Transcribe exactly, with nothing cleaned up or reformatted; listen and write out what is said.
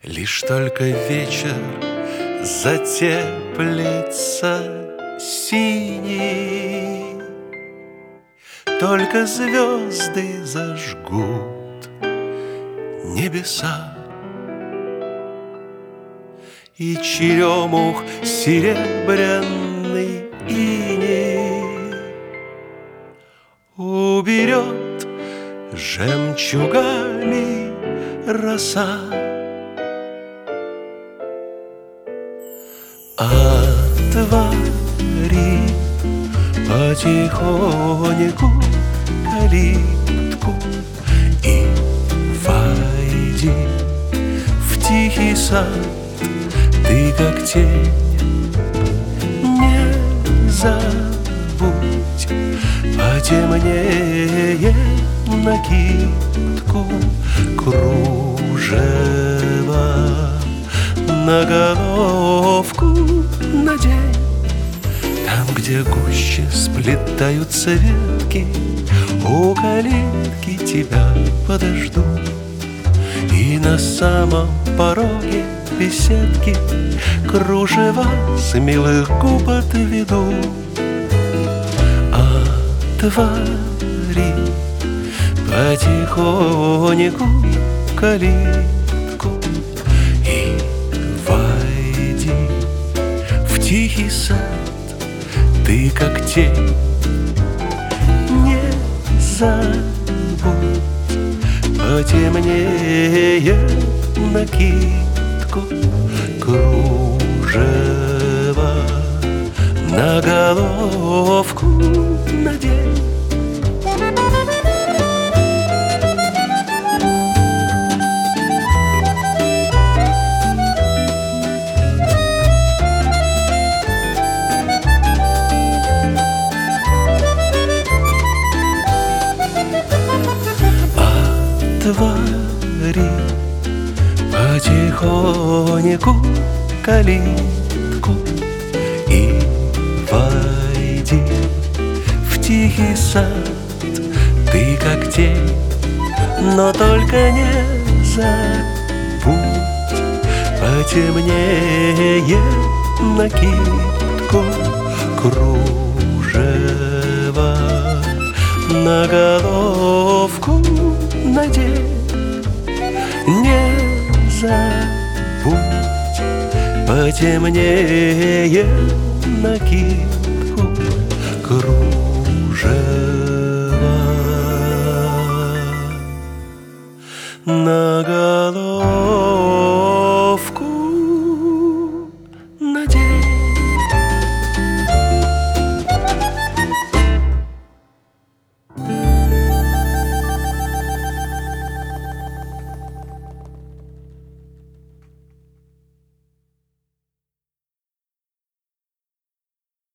Лишь только вечер затеплится синий, только звезды зажгут небеса, и черемух серебряный иней уберет жемчугами роса. Отвори потихоньку калитку и войди в тихий сад. Ты как тень, не забудь потемнее накидку, кружева на головку надень. Там, где гуще сплетаются ветки, у калитки тебя подожду. И на самом пороге беседки кружева с милых губ отведу. Отвори потихоньку калитку и войди в тихий сад. Ты как тень, не забудь потемнее накидку, кружева на головку надень. Отвори потихоньку калитку и войди в тихий сад. Ты как тень, но только не забудь потемнее накидку, кружева на головку надень. Не забудь потемнее накидку, кружева на головку.